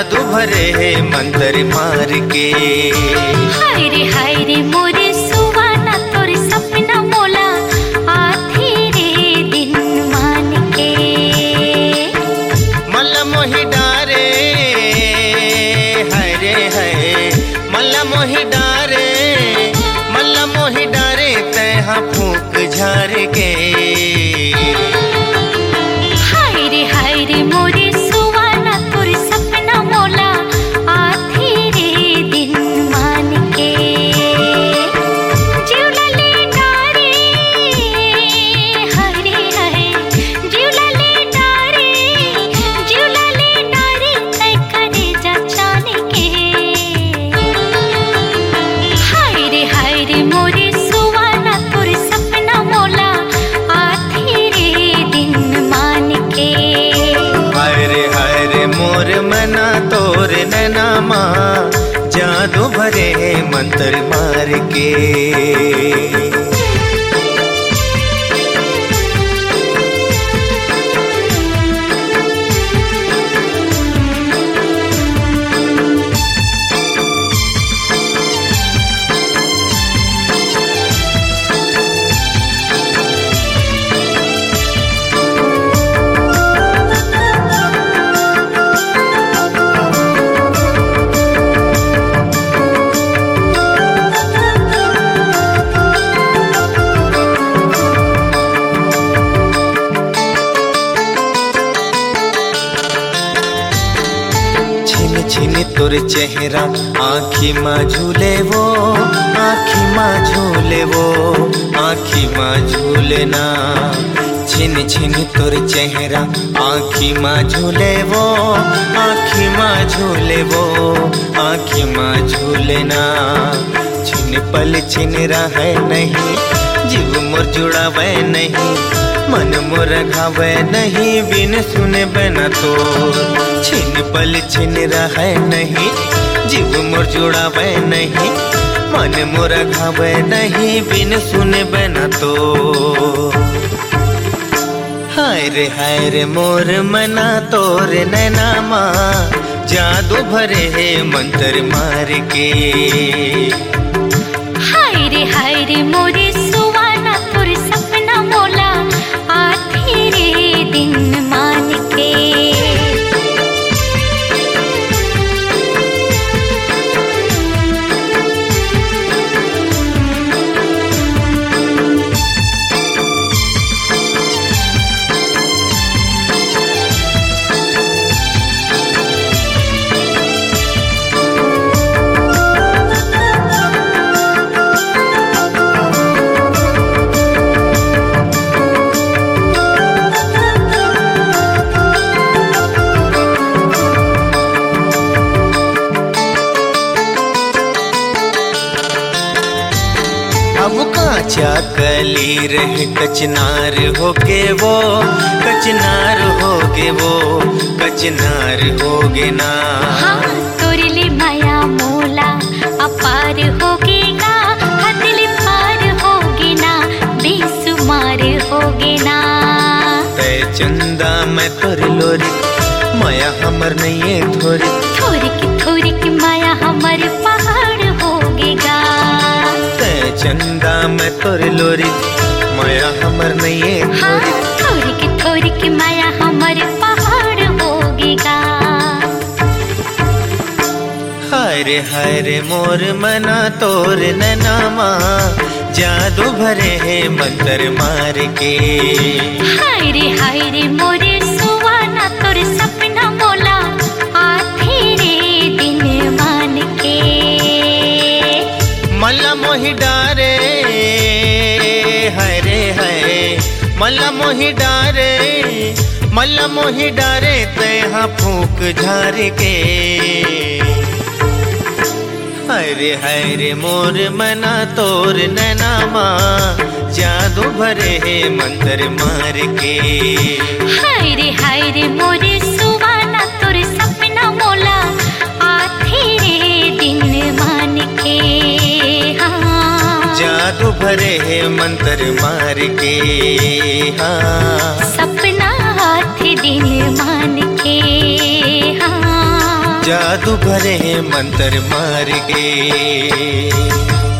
जादू भरे है मंत्र मार के। हाय रे मोरे सुवाना तोर सपना मोला आधी रे दिन मान के। मल्ला मोहि डारे हाय रे हाय, मल्ला मोहि डारे, मल्ला मोहि डारे तैहा फूक झार के। हाय रे मोरे सुवाना तोर सपना मोला आधी रे दिन मान के। जिवला ले डारे हाय रे हाय, जिवला ले डारे, जिवला ले डारे तै करे जा जाने के। हाय रे मोरे सुवाना तोर सपना मोला आधी रे दिन मान के। हाय रे मोर मना तोर नैना माँ जादू भरे है मंत्र मार के। छिन तोर चेहरा आँखी माँ झूले वो, आँखी माँ झूले वो, आँखी माँ झूलना। छिन छिन तोर चेहरा आँखी माँ झूले वो, आँखी माँ झूले वो, आँखी माँ झूलना। छिन पल छिन रहे नहीं, जीव मोर जुड़ावे नहीं, मन मोर घावे नहीं, बिन सुने बिना तो। छिन पल छिन रहे नहीं, जीव मोर जुड़ावे नहीं, मन मोर घावे नहीं, बिन सुने बिना तो। हाय रे मोर मना तोर नैना माँ जादू भरे है मंत्र मार के। हाय रे मोरे सुवाना तोर सपना मोला आधी रे दिन मान के। अब काचा कली रहे कचनार होगे वो, कचनार होगे वो, कचनार होगे ना। हाँ तोरले माया मोला अपार होगेगा, हदल पार होगे ना, बेसुमार होगे ना। तय चंदा मैं तोर लोरी, माया हमर नहीं थोरी, थोरी की माया हमर पहाड़ होगेगा। चंदा मैं तोर लोरी, माया हमर नहीं थोरी। हाँ थोरी की माया हमर पहाड़ होगेगा। हाय रे मोर मना तोर नैना माँ जादू भरे है मंत्र मार के। हाय रे मोरे सुवाना तोर सपना मोला आधी रे दिन मान के। मल्ला मोहि डारे हाय रे हाय, मल्ला मोहि डारे, मल्ला मोहि डारे तैहा फूक झार के। हाय रे मोर मना तोर नैना माँ जादू भरे है मंत्र मार के। हाय रे मोरे सुवाना तोर सपना मोला आधी रे दिन मान के। हाँ जादू भरे है मंत्र मार के। हाँ सपना आधी दिन मान के। हाँ जादू भरे मंत्र मार गे।